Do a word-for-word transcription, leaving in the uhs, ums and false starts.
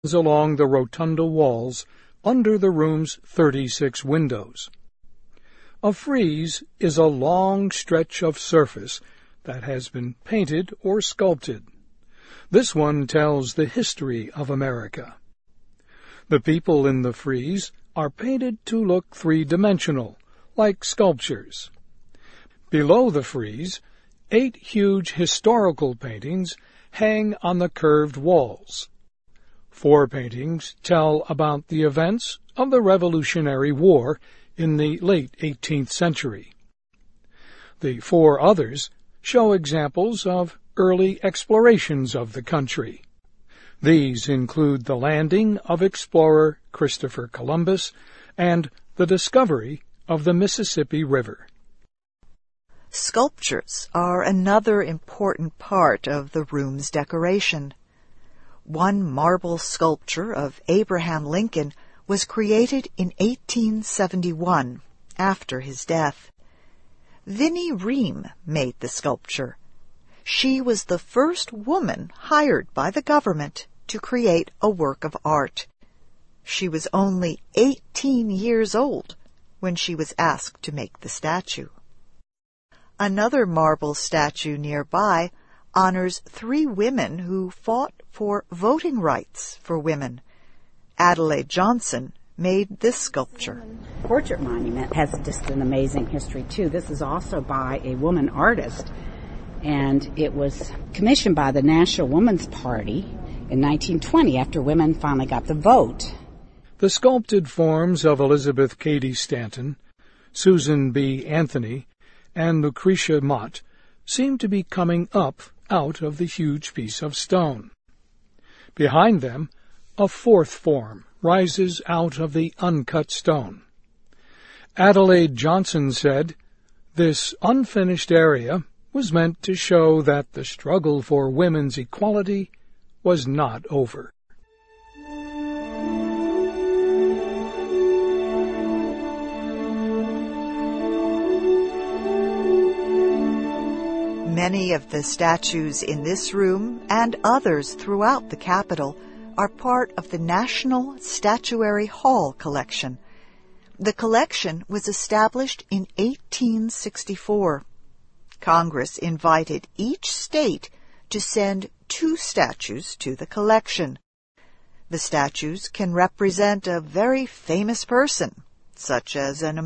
along the rotunda walls under the room's thirty-six windows. A frieze is a long stretch of surface that has been painted or sculpted. This one tells the history of America. The people in the frieze are painted to look three-dimensional, like sculptures. Below the frieze, eight huge historical paintings hang on the curved walls. Four paintings tell about the events of the Revolutionary War in the late eighteenth century. The four others show examples of early explorations of the country. These include the landing of explorer Christopher Columbus and the discovery of the Mississippi River. Sculptures are another important part of the room's decoration. One marble sculpture of Abraham Lincoln was created in eighteen seventy-one, after his death. Vinnie Ream made the sculpture. She was the first woman hired by the government to create a work of art. She was only eighteen years old when she was asked to make the statue. Another marble statue nearby honors three women who fought for voting rights for women. Adelaide Johnson made this sculpture. Portrait monument has just an amazing history, too. This is also by a woman artist, and it was commissioned by the National Woman's Party in nineteen twenty after women finally got the vote. The sculpted forms of Elizabeth Cady Stanton, Susan B. Anthony, and Lucretia Mott seem to be coming up out of the huge piece of stone. Behind them, a fourth form rises out of the uncut stone. Adelaide Johnson said, "This unfinished area was meant to show that the struggle for women's equality was not over." Many of the statues in this room and others throughout the Capitol are part of the National Statuary Hall collection. The collection was established in eighteen sixty-four. Congress invited each state to send two statues to the collection. The statues can represent a very famous person, such as an